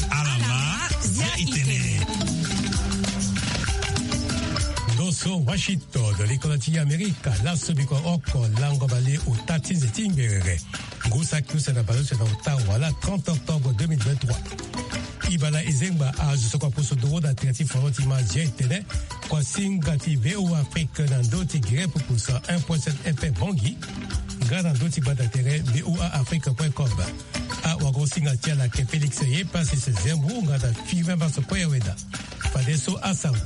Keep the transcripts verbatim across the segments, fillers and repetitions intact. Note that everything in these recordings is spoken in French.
Alama zia itene. Doso Washington, l'Econatia America, la Sobiko Oko, Langobale ou Tatin Zetingere. Goussakus na Balose na Ottawa, la trente octobre deux mille vingt-trois. Ibala Ezengba a Jusoko Pousodoro d'Alternative Forotima Zietene, kwa Singati V O Afrique Nandoti Grep pour ça un virgule sept F M Bangui, Granandoti Badatere V O A Afrique point com. A Wago Singatia la ke Félix Ye passe ses Zembo, Ngada Fiven Basso Poyaweda. Fadeso Asaou.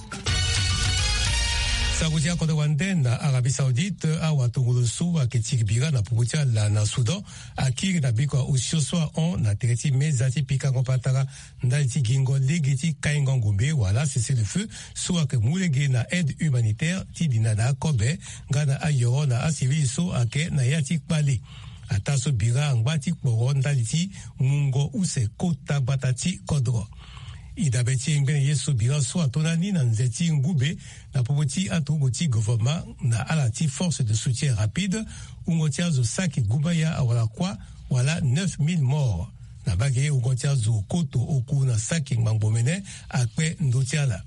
Saoudia Koda Wanden na Arabie Saoudite a Watongolosu a Ketikbira na Pukutia la na Soudan a Kir na Biko Usioswa on na Tereti Mezati Pika Kompatara Ndalti Gingo Legeti Kaingongombe wala cessez le feu soit que Moulege na aide humanitaire Tidina na Kobe Gana Ayoro na Asivi so ake na Yatik Bali Ataso Bira Ngwati Koro Ndaliti Mungo Use Kota Batati Kodro Idabeti ngene yeso bira so atonani na nzeti ngube na popoti atugoti gouvernement na alati force de soutien rapide ungotia zo saki gubaya awala kwa wala neuf mille morts na bagaye ungotia zo koto oku na saki ngambomene akwe ndotiala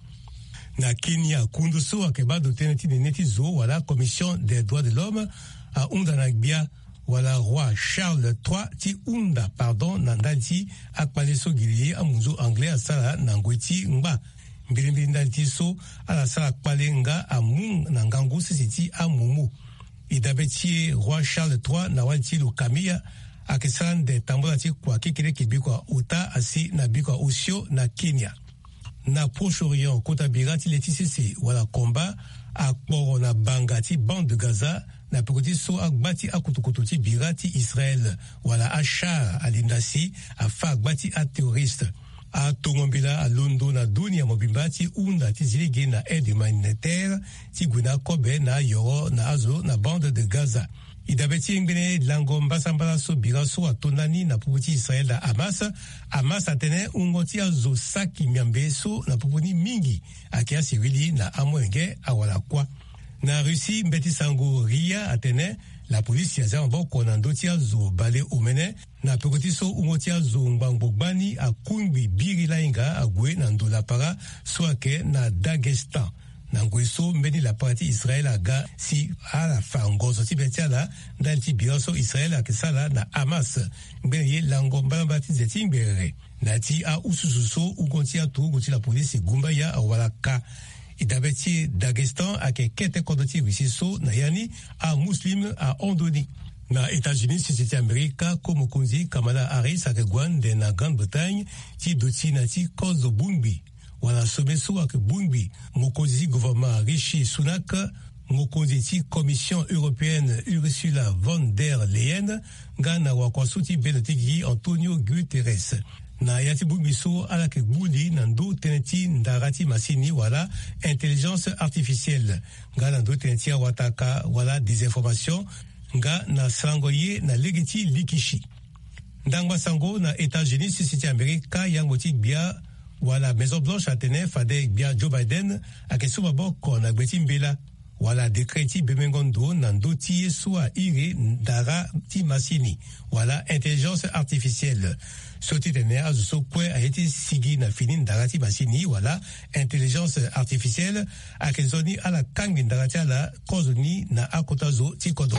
na Kenya kunduso akebado teneti de neti zo wala commission des droits de l'homme a undanabia wala roi Charles trois ti unda pardon nandalti akpaleso giliye amunzo anglais asala nangweti ngba mbilimbili ndalti so ala sala akpalenga amun nangangu sisiti amumu idabeti roi Charles trois na walti lo kamia akisala de tambola ti kwa kikile kibikwa uta asi na bikwa osio na Kenya na Proche-Orient kota birati letisese wala komba akporo na bangati bande de Gaza na pekoti so akbati akutukutoti birati Israël wala achar alindasi afa akbati a terroriste a tongombela a Londo na dunia mobimbati unda tizilege na aide humanitaire tiguna kobe na yoro na azo na bande de Gaza idabeti ngene lango mbasambala so bira so atonani na pekoti Israël na Hamas Hamas atene ungoti azo saki miambe so na peponi mingi akia sirili na amwenge awala kwa na Russie mbeti sango ria atene la police ya zambo konando tia zo bale omene na pekoti so ungotia zo ngbangbani akumbi biri lainga agwe na ndola para soake na Dagestan na ngweso mbeni la partie Israël aga si a la fangozo ti betiala ndalti bioso Israël akisala na Hamas mbeni lango mbambati zetimbere na ti a usususo ungotia tu ngoti la police gumba ya awala ka idabeti Dagestan ake kete kodoti wisiso na yani a muslim a ondoni na États-Unis société Amerika comme konzi Kamala Harris ake gwande na Grande-Bretagne ti doti na ti kozo bumbi wala sobeso ake bumbi mokonzi gouvernement Rishi Sunak mokonzi ti commission européenne Ursula von der Leyen ngana wakwasuti benotigi Antonio Guterres na yati bumiso ala ke buli nando teneti ndarati masini wala intelligence artificielle nga nando teneti wataka wala désinformation nga na sangoye na legiti likishi ndangwa sango na États-Unis société Amerika yangoti bia wala Maison Blanche atene fade bia Joe Biden akesuba boko na gbeti mbela wala dekreti bemengondo nando ti soa ire ndara ti masini wala intelligence artificielle soti tene azuso kwe a été sigi na fini ndarati masini wala intelligence artificielle akezoni ala kangi ndarati ala kozoni na akotazo ti kodo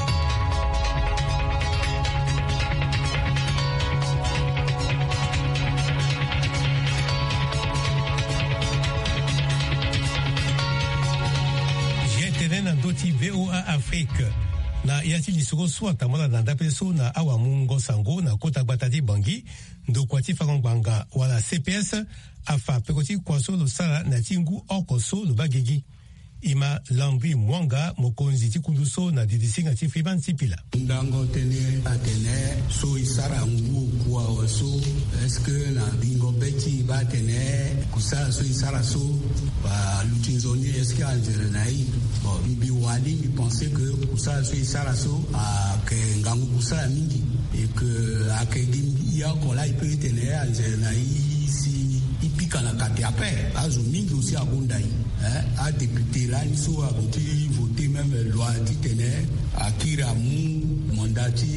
Doti V O A Afrique na yati lisoko so tamala na ndapeso na awa mungo sango na kota batati bangi ndo kwati fakongbanga wala C P S afa pekoti kwaso lo sala na tingu okoso lo bagigi ima lambi mwanga mokonzi tikunduso na didisinga tifriban tipila ndango tene atene so isara ngu kwa waso eske na bingo beti ba tene kusara so isara so ba lutinzoni eske anjere nai bo bibi wali mi penser que kusara so isara so a ke ngangu kusara mingi et que a ke gimbi ya kola ipe tene anjere nai si ipika na kati ape azo mingi aussi abondai hein a député là ni so a voté voté même loi ti tene akira mu mandati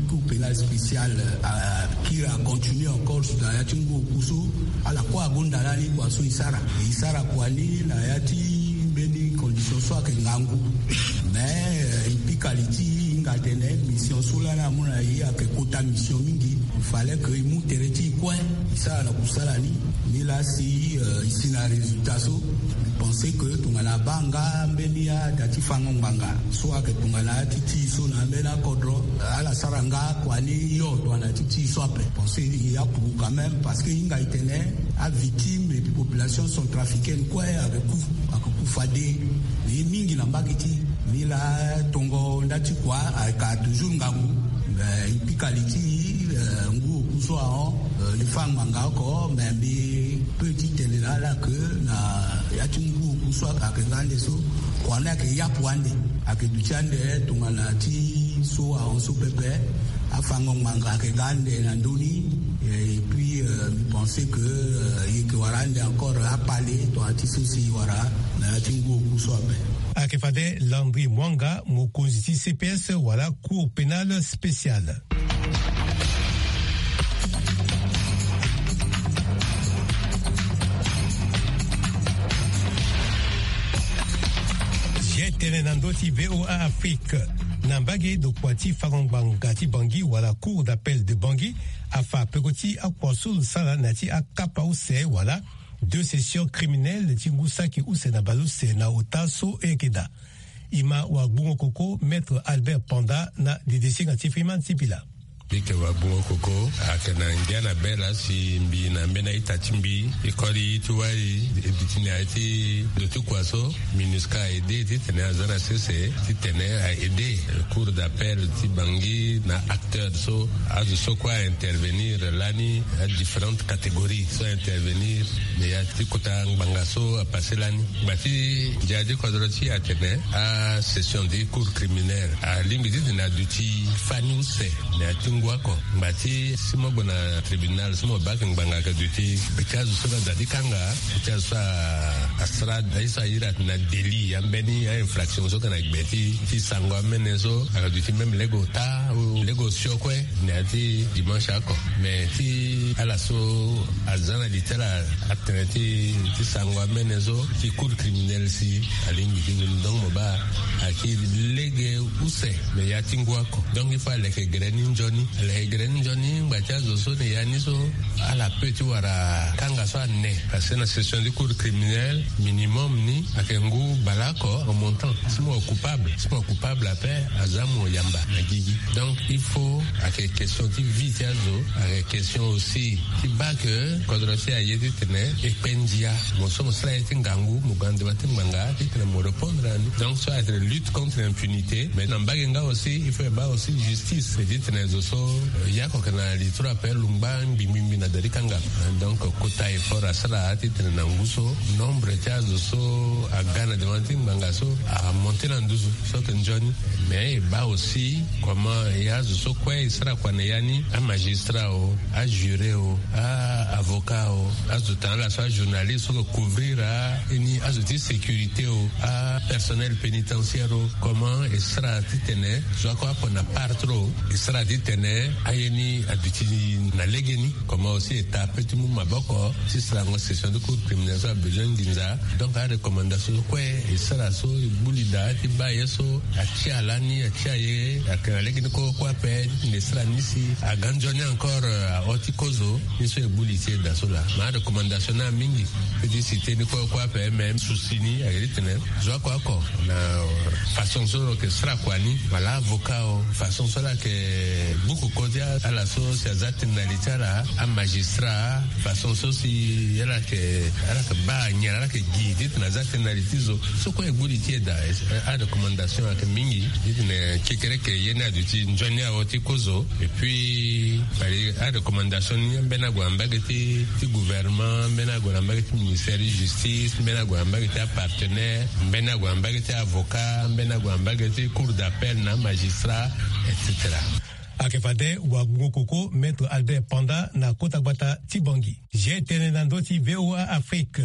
Cour pénale spéciale qui a continué encore dans la Tingo Kuso à la quoi Gondalani kwa so Isara Isara kwani na yati beni condition soit que ngangu mais ipicality ingatene mission sula na mona yi a que kota mission mingi il fallait que mu tereti quoi ça na kusalani ni là si ici na résultat so penser que tungala banga mbenia dati fango banga soit que tungala titi so na mbena kodro ala saranga kwani yo to na titi so après penser il y a pour quand même parce que inga itene a victime et puis population sont trafiquées quoi avec coup avec coup fadé ni mingi na mbakiti ni la tongo ndati kwa ka toujours ngamu ipicality ngu kuswa le fang manga ko mais petit télé là que na yatungu kuswa akengande so kwana ke yapwande akeduchande tungalati so a so pepe afango manga akengande na ndoni et puis euh, penser que euh, il warande encore à parler to atisosi wara na yatungu kuswa be akefade Landry Mwanga mokonzi C P S wala cour pénale spéciale. Tenenando ti V O A Afrique Nambage do Kwati Farangbanga ti Bangui wala cour d'appel de Bangui afa pekoti akwasul sala nati akapa use wala deux sessions criminelles ti ngusaki use na baluse na otaso ekeda ima wa bungo koko maître Albert Panda na didesi ngati fiman tipila bike wa bungo koko akana ngiana bela si mbi na mbena itachimbi ikori tuwari bitini ati dotu kwaso minuska aide ti tene azana sese ti tene a aide cour d'appel ti Bangui na acteur so azu so kwa intervenir lani a différentes catégories so intervenir mais ya ti kota banga so a passer lani bati jadi kodroti a tene a session de cour criminelle a limite na duty fani use na ngwako mbati simo bona tribunal simo bak ngbanga ka duty because so da dikanga because asra daisa ira na deli ambeni ya infraction so kana gbeti ti sangwa menezo ka duty même lego ta ou lego shokwe na ti dimanche ako mais ti ala so azana litera atenti ti sangwa menezo ti cour criminel si alingi ti ndong moba aki lege use me ya tingwako donc il fallait que greni njoni le greni njoni ngbacha zo so ne yani so ala petit wara kanga so ne parce que na session de cour criminel minimum ni akengu balako en montant simo coupable simo coupable après azamu yamba na gigi donc il faut à quelque question qui vite azo à question aussi qui ba que kodrosi ayedi tene e pendia mo so mo sla tingangu mo gande batimanga tene mo répondre donc ça être lutte contre l'impunité mais dans bagenga aussi il faut ba aussi justice c'est dit tene zo so yako kana litura pe lumba mbimbi na darikanga donc kota effort asala tene na nguso nombre cha zo so agana de batimanga so a monter en douze so que Johnny mais ba aussi comment ya zo so quoi il sera kwa yani a magistrat o a juré o a avocat o a zo tan la so journaliste so couvrir a ni a zo sécurité o a personnel pénitentiaire o comment il sera titene zo ko apona partro il sera titene ayeni abitini na legeni comment aussi étape tout mon maboko si sera en session de cour criminelle a besoin d'inza donc a recommandation quoi il sera so bulida ti ba yeso a chiala ni a chiaye a kana legeni ko ko pe ne sera nisi a ganjoni encore a otikozo ni so bulité da sola ma recommandation na mingi petit cité ni ko ko pe même sousini a ritene zo ko ko na façon solo que sera kwani voilà avocat façon solo que beaucoup kodia à la sauce exactement là a magistrat façon soci yala que ala que ba nyala que guide na exactement zo so ko bulité da a recommandation a mingi ne kekere que yena duti njoni a otikozo et puis a recommandation ni bena gwamba ti ti gouvernement bena gwamba ti ministère de justice bena gwamba ti partenaire bena gwamba ti avocat bena gwamba ti cour d'appel na magistrat et cetera. Akefade wa Ngokoko maître Albert Panda na Kotagbata Tibangi. J'ai tenu dans d'autres V O A Afrique.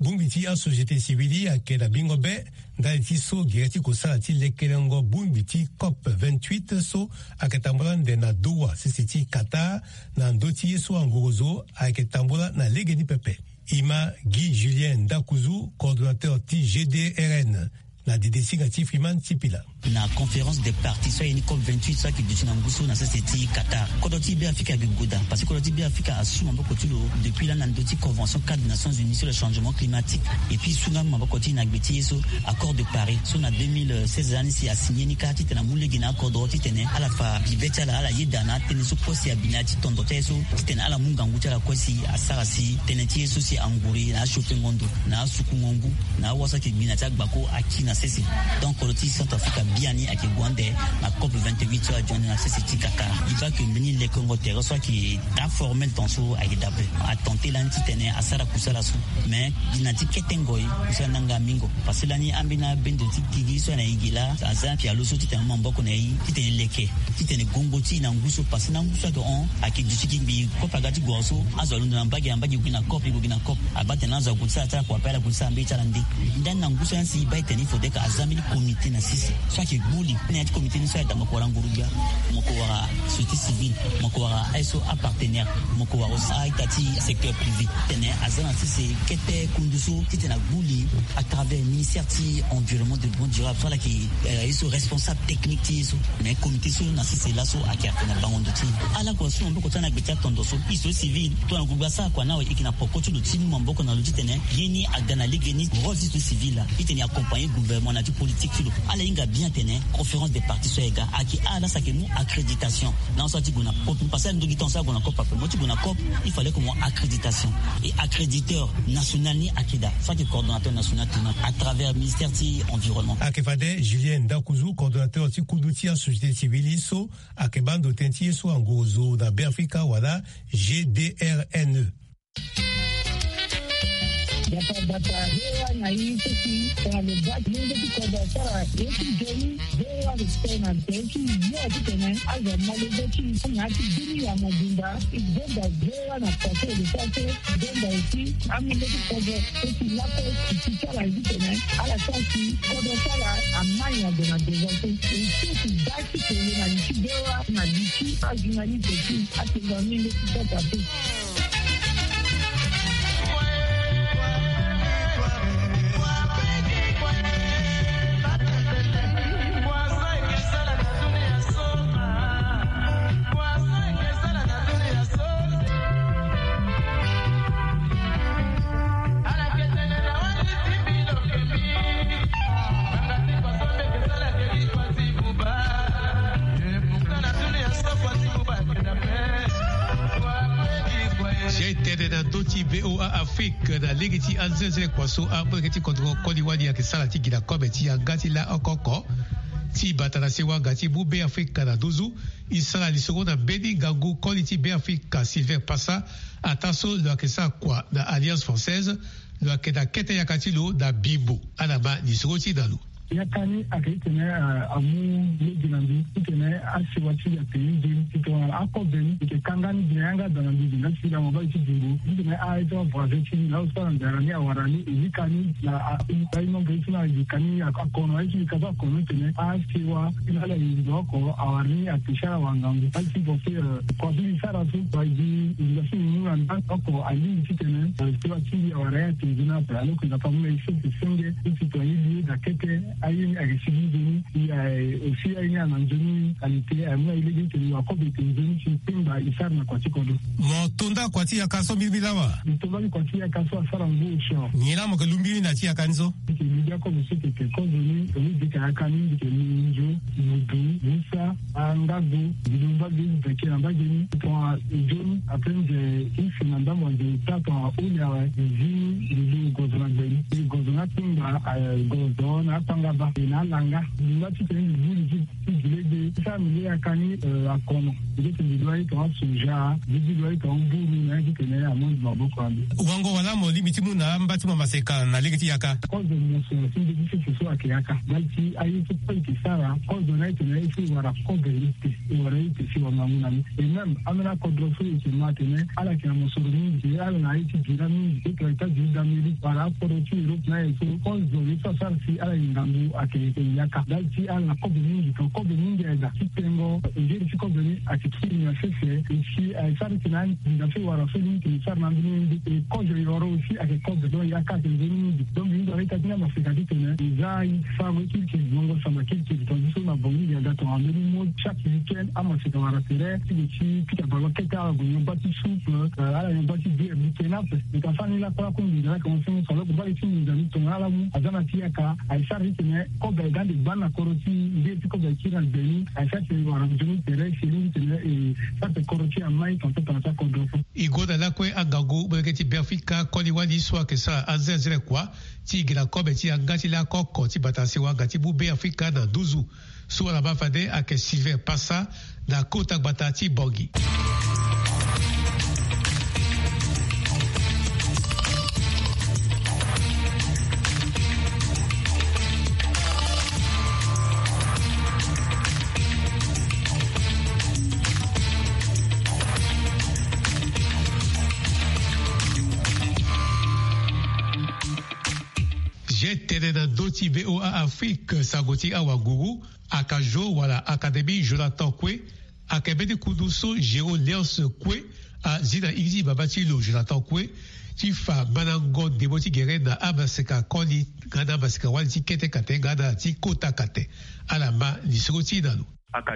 bumbiti a société civile a keda bingo be ndali ti so gireti kusala ti lekelengo bumbiti COP vingt-huit so aketambula nde na Doha sisi ti Qatar na ndoti so angorozo aketambula na legeni pepe. Ima Guy Julien Dakuzu, coordonnateur ti G D R N na D D C gati Freeman Tipila. Na conférence des partis soit une COP vingt-huit soit qui dit na nguso na société Qatar kodoti be Afrika bigoda parce que kodoti be Afrika assume mboko tilo depuis la ndoti convention cadre des Nations Unies sur le changement climatique et puis sunga mboko ti na gbeti so accord de Paris so na deux mille seize ani si a signé ni kati tena mulegi na accord roti tene ala fa bibeta la ala yedana tene so kosi abinati tondo teso tene ala munga nguta la kosi asara si tene ti so si anguri na shope ngondo na suku ngongu na wasa ki binata gbako akina sesi donc kodoti Centre Africa biani ake gwande na COP vingt-huit soit journée na société Qatar il va que mini le Congo terre soit qui est formel dans so ake dabe a tenter l'anti tene asara kusala su mais dinati ketengoi so nanga mingo parce que lani ambina bendo tiki so na igila aza pia lo so tene mamboko na yi tene leke tene gongo ti na nguso parce na nguso do on ake dutiki bi COP agati goso azolu na mbagi ambagi kuna COP go gina COP abate na za kutsa ta kwa pala kutsa mbi charandi ndan na nguso yansi ba tene fo deka azamili comité na sisi soit qui bouli net comité ni soit dans ko ngurubia moko wa société civile moko wa I S O a partenaire moko wa osa itati secteur privé tene azana sisi kete kunduso titena bouli à travers ministère ti environnement de bon durable soit là qui I S O responsable technique ti so mais comité so na sisi la so akerte na bango ndoti ala ko so mboko tana gbeta tondoso iso civil to na kubasa kwa nawe ikina pokoto do timu mboko na loti tene yeni agana ligeni rôle civil iteni accompagner gouvernement na politique filo ala inga bien tene conférence des partis so ega aki ala sa ke mu accréditation na so ti gona cop parce que ndogi ton sa gona cop pa mo ti gona cop il fallait que mo accréditation et accréditeur national ni akida soit que coordonnateur national à travers ministère ti environnement akefade Julien Dakuzu coordonnateur ti kuduti en société civile so akebando tenti so angozo na Afrika wala G D R N E. Data data hewa na hii sisi kwa lebaki mungu tukoda sara yesu jeni hewa ristena teki yote tena aza malebeki na kidini ya mabunda igenda hewa na pase de pase genda isi amile tukoda sisi lapo kisara hivi tena ala sasi koda sara amanya de na devote sisi daki tena na nchidewa na diki ajinali teki atingamile tukoda teki. V O A Afrique na legiti anzeze kwaso ambreti kontro koliwani ya kisala tiki na kometi ya gati la okoko ti batana sewa gati bu be Afrika na dozu isala lisoro na beni gangu koliti be Afrika Sylvain Passa ataso lo akesa kwa na Alliance Française lo akeda kete yakati lo na Bimbo anama lisoro ti dalu yakani akitene amu leginandi itene asiwati ya teyindi itona akobeni ite kangani binanga danandi na sila mobile tidingu itene aito voice na usana ndarani awarani ikani na aino ngesina ikani akono aisi kaza kono itene asiwa inala indoko awari atishara wangangu alti bofe kwa bi sara tu baji ilasi nuran ako ali itene siwa chini awara tezina palo kuna pamoja isi singe ititoyi da kete ayi agisibi ya aussi ayi na njoni qualité amu ile ke ni akobe tenzoni simpimba isarna kwa tikodo mo tunda kwa tia kaso bibilawa ntobali kwa tia kaso asara ngusho nyina mo kalumbi na tia kanzo ke ni ya ko musike ke kozoni ni dika akani ke ni njo mudu musa angabu bilumba bi ke amba geni to njoni aprende ifina ndamo de tata ulia wa zi ndi gozona ngeni gozona timba gozona tanga ba na langa ngati teni Igilege, ça me à Kani à Kono. Il est une doigt en soja, il doit être en bourreau, qui tenait à mon babo. Wango wala mo limiti mu na mbati mo maseka na legiti yaka. Cause de mon son, c'est de ce soit à Yaka. Dalti ayi tout pas qui sara, cause de night na ici wara coverite, et wara ici si on a mon ami. Et même amena kodroso et matene, ala ki mo soroni, je ala na ici dirami, et que ta d'Amérique para pour tu Europe na et cause de ça ça si ala ngambu ake Yaka. Dalti ala coverite, ko coverite da kitengo, et je suis coverite à qui ni affaire, et si à ça qui na da fait wara fini qui ça na ndi et quand je yoro aussi avec cause de Yaka que venu donc il doit être bien parce que il y a une femme qui qui longo sama qui qui dans sur la bonne il y a dans un mot chaque week-end à moi c'est dans la télé qui qui qui a pas que ta bonne bâti soupe à la bâti bien week-end et quand ça il a pas qu'on dirait qu'on fait sur le bâti nous dans ton ala mu azana tiaka à ça rythme comme dans des bannes à coroti il est comme qui dans le béni à ça c'est voir un jeune terrain chez lui et ça c'est coroti à mai quand on ça qu'on doit igoda la kwe agago breketi berfika koli wali swa ke sa azezere kwa ti gila kobe ti agati la koko ti batasi wa gati bube Afrika na duzu so la bafade ake Silver Passa na kota batati bogi. Tene na doti V O A Afrique sagoti awaguru akajo wala Académie Jonathan Kwe akebedi kuduso Jero Leos Kwe a zina igzi babatilo Jonathan Kwe tifa banango deboti gere na abaseka koli gada baseka wali ti kete kate gada ti kota kate alama lisoti nalo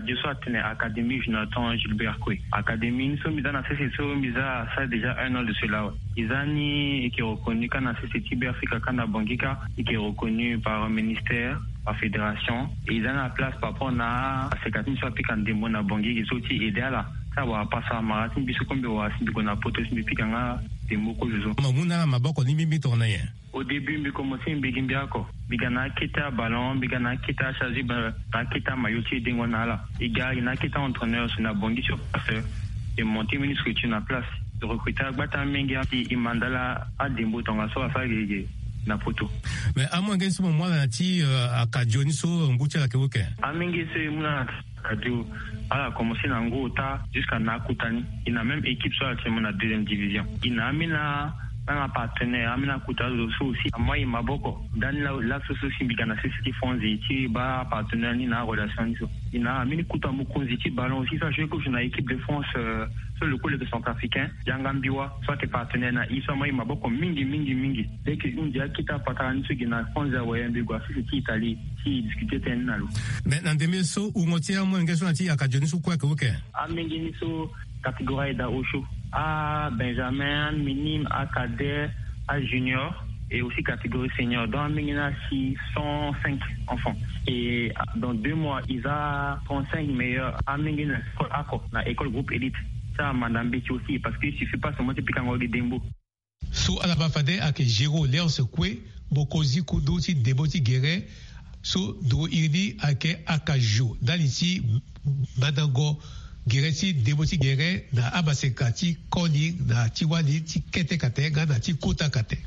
Académie Jonathan Gilbert Kwe. Académie, nous sommes mis dans la C C C, mis à ça déjà un an de cela. Isani, qui est reconnu quand la C C T B Africa, quand la Bangika, qui est reconnu par le ministère, par la fédération. Et ils ont la place par rapport à ces quatre mille piquants de mon à Bangui, qui sont aussi aidés à la. Ça va passer à Marathon, bisous comme on a signé qu'on a poté sur les piquants des mots que je joue. Mamuna, ma boko ni mimi tourné. Au début, je commençais à me dire que Bigana kita ballon, Bigana kita chargé, na kita mailloti d'Ingonala. Et gars, il y a kita entraîneur sur la bongi sur place. Et monter ministre qui est en place. De recruter à Batamenga, et Mandala à Dimbo, ton assaut à faire na poto. Mais à moins que ce moment là, tu à Kadjoniso, on goûte à la Kewoke. À Mengue, c'est mon radio. Elle a commencé dans Ngota jusqu'à Nakutani. Il a même équipe sur la deuxième division. Il a amené un partenaire, Amina Kouta aussi. Moi, il m'a beaucoup. Dans la société, il y a une société fonzée, il y a un partenaire, il y a une relation. Il y a un Kouta Moukonziti, ballon aussi. Ça, je sais que j'ai une équipe de France sur le coup de centrafricain. Yangambiwa, soit tes partenaires, il y a beaucoup, mingi, mingi, mingi. Dès que nous disons qu'il y a un partenaire, il y a un fonds, c'est l'Italie, qui discutait un an. Mais dans des mesos, où on tient moins de questions, il y a Kadjoniso, quoi que vous avez. À Mengeniso, catégorie d'Aosho. À Benjamin, minime, à cadet, à junior et aussi catégorie senior. Dans Mingina, six cent cinq enfants. Et dans deux mois, ils ont trente-cinq meilleurs à Mingina, à l'école groupe élite. Ça, Madame Betty aussi, parce qu'il ne suffit pas seulement de piquer un dembo. So, à la bafade, avec Jero Leos Kwe, Bokozi Kudoti, Deboti Guerre, so, do irdi, avec Akajo. Dans ici, Madango, Gereti deboti gere na abasekati koni na tiwali ti kete kate ga na ti kota kate.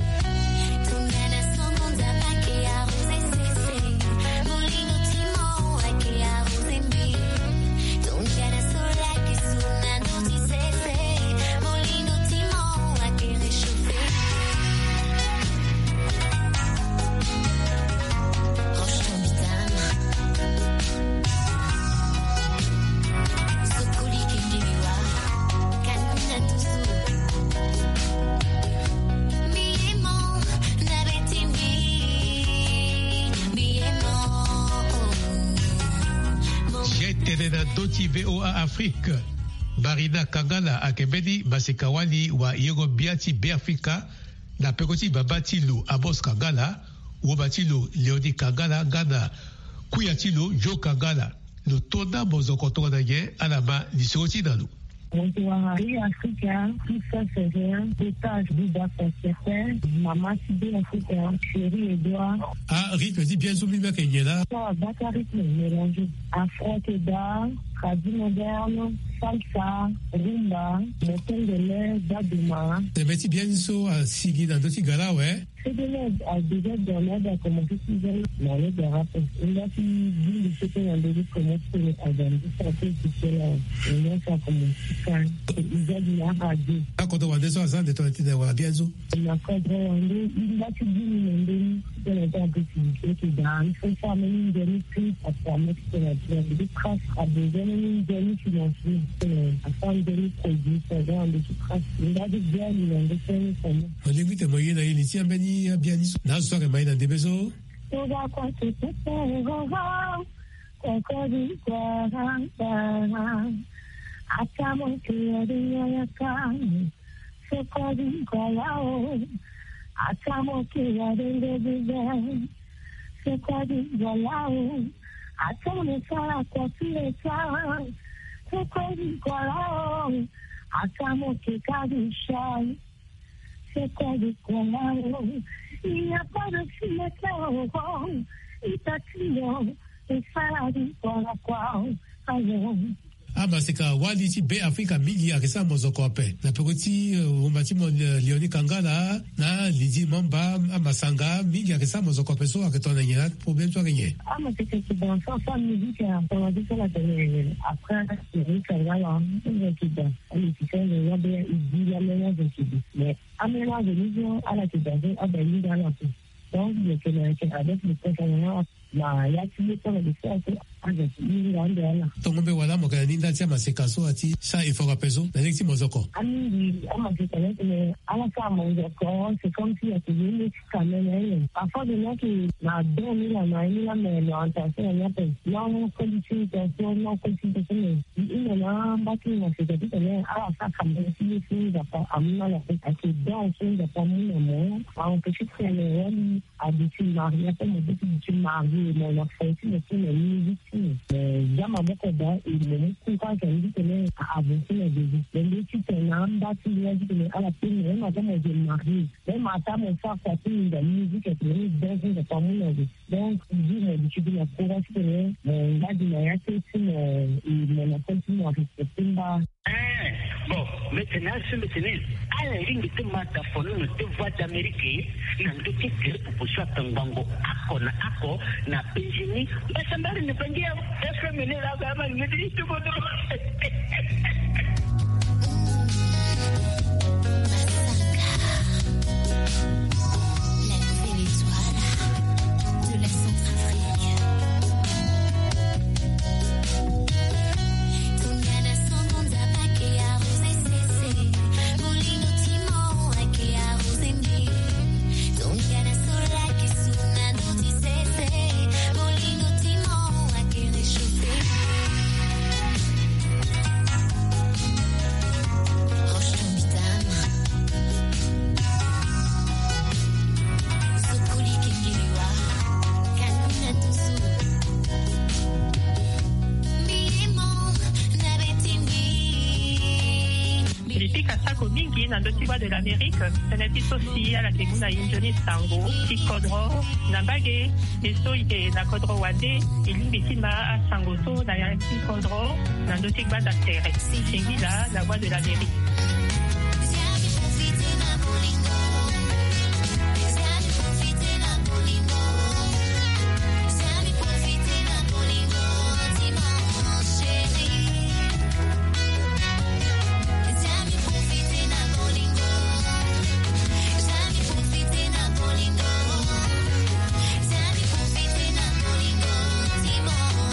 Doti V O A Afrique Barina Kangala akebedi basekawali wa Yego Biati Beafrika na pekoti babatilo Abos Kangala wobatilo Leoni Kangala Gana Kuyatilo Jo Kangala le tonda bozokoto na ye alama lisoti dalu. Montuari Africa, tout ça c'est rien. Étage du Dakar, Maman Sibé Africa, Chérie Edouard. Ah, rythme dit bien soumis, mais qu'il y a là. Ça, Dakar rythme mélangé. Afro-Keda, Tradi moderne, salsa, rumba, motengele, daduma. C'est petit bien so à Sigi dans d'autres gala, ouais. C'est de l'aide à déjà dans l'aide à commencer plus jeune dans l'aide de rap. Il a pu dire que c'était un début comment tu peux avoir ça fait que là. Il a ça comme ça. Il a dit là à Dieu. Ah, quand on a des choses de toi, tu dois bien so. Il a fait il a pu dire que le temps que tu qui dans il faut faire une demi prix à permettre que la des traces à des demi demi financiers à faire une demi produit ça dans des traces. Il a dit bien il a fait ça. On limite moyen à initier ben bien dit na so que mai dans des besoins to da kwa te te go go ko di kwa ha atamo ke ya ya ka se ko di kwa lao atamo ke ya de de de se ko di kwa lao atamo sa kwa ti sa se ko di kwa lao atamo ke ka di shai. C'est quoi de quoi il n'y a pas de cinéma, il t'a tué, et ça a dit quoi la quoi, alors. Ah, bah, c'est qu'à Waliti, B, Afrique, Mili, à ça, Mozokope. La petite, au bâtiment Léonie Kangala, na, Lidi Mamba, à Masanga, Mili, à ça, Mozokope, so, à que ton aïe, problème, toi, gagné. Ah, mais c'est que c'est dans ça, ça, musique, on a dit ça la télé. Après, Léonie Kangala, on a dit ça. On a dit ça, on a dit la ménage de Kibi. Mais, à ménage de Lision, à la Kibi, à Bali, dans la peau. Donc, le Canadien, avec le Canadien, la Yaki, on a dit ça, avec l'Irlande. Tongo be wala mo kana ninda tia masekaso ati sa ifora peso na lexi mozoko ami ama ke tele mais ala sa mozoko c'est comme si était une quand même parfois de là qui na donné la main la mais l'orientation là peut non qualification non qualification il y a un bâti na c'est dit mais ala sa comme si c'est pas amina la fait à que dans ce de pas mon amour on peut faire le rôle habituel marié comme habituel marié mais la fait c'est une musique Jama boko da ile ku ka ka ndi tele abunti na deji le ti tena mba ti ya di le ala ti le ma ta mo je mari le ma ta mo fa ka ti da musique et le dance de pamouna donc di le di di la pour faire le la di la ya ti le la continue à respecter ba bon maintenant ce maintenant ala ringi te mata fono no te voix d'Amérique na ndo te ke pour soit tango ako na ako na pejini basa mbali ne pangia est-ce que mener la gamme ne dit tout bon de l'Amérique, c'est un petit à la Teguna Injoni Sango, Tikodro, Nambage, et Soike, Nakodro Wade, et l'Imbétima à Sangoto, Naya Tikodro, Nandotigba d'Actere. C'est là la voix de l'Amérique.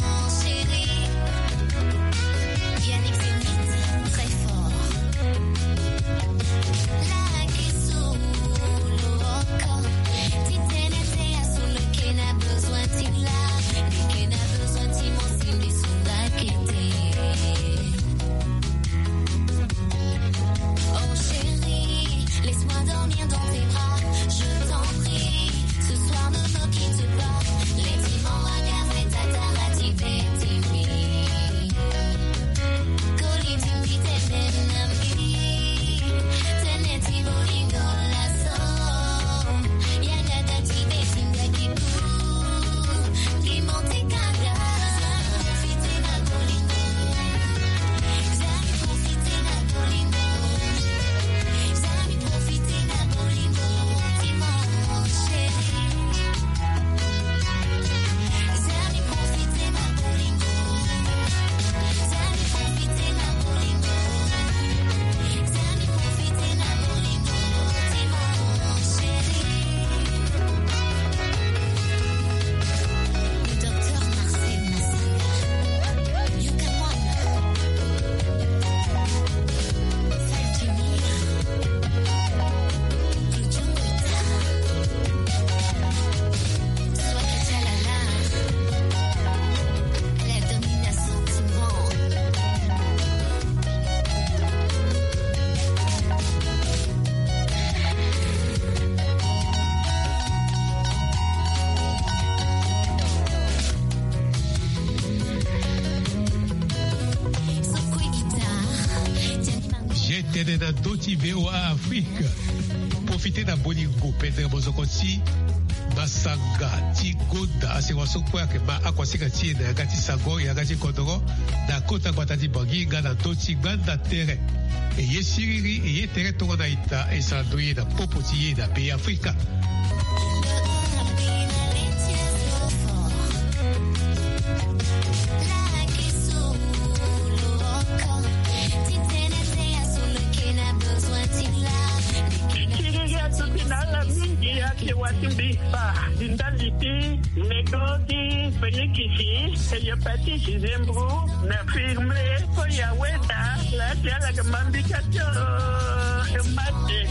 Yannick Zénith, très fort. na doti V O A Afrique. Profiter na bolingo Pedro Bozokoti Basanga ti goda asewaso kwa ke ma akwasika ti na gati sago ya gati kodoro na kota kwatati bangi ngana doti banda tere. E ye siriri e ye tere tongo na ita e sandoye na popoti ye na pe Afrika. Dindaliti, Negodi, Fenikisi, Eyopati, Zembro, Nafirme, Koyaweta, La Tiala Gamambikato, Mate.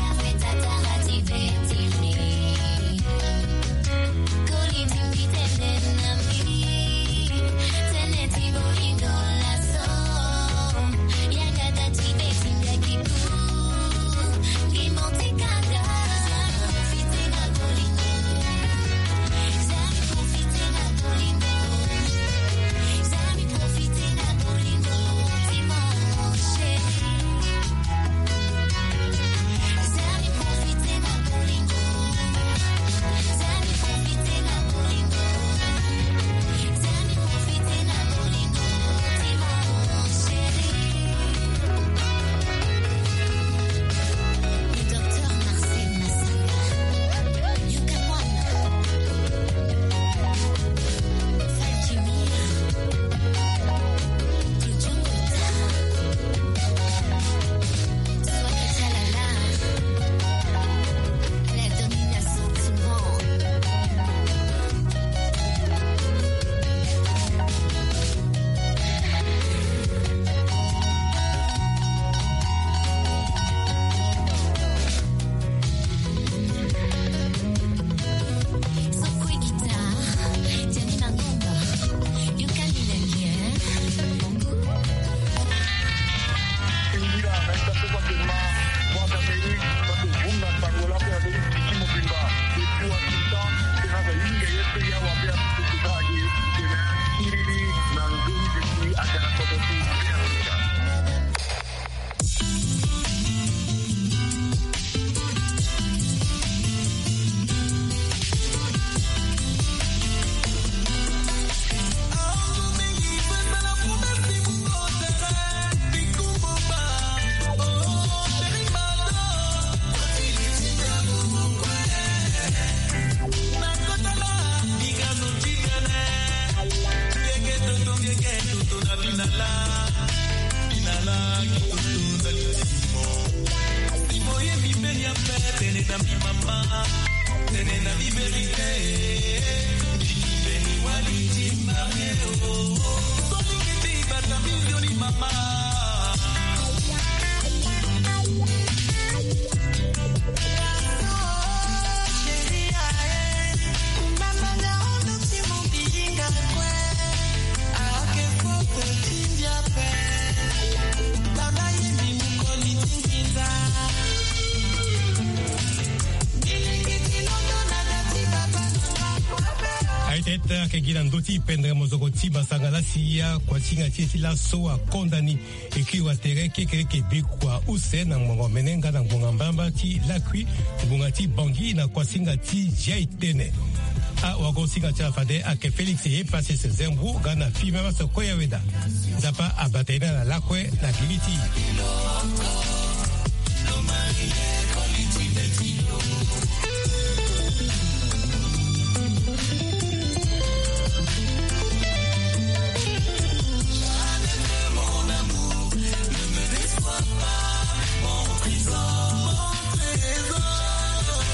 Ke gilandoti pendre mozokoti basangala siya kwa chinga titi la soa kondani ekiwa tere kekere kebi kwa use na mwango menenga na ngonga mbamba ti lakwi bunga ti bangi na kwa singa ti jaitene a wago singa ti afade ake Felix ye passe se zembu gana fime maso koya weda zapa abatena na lakwe na giliti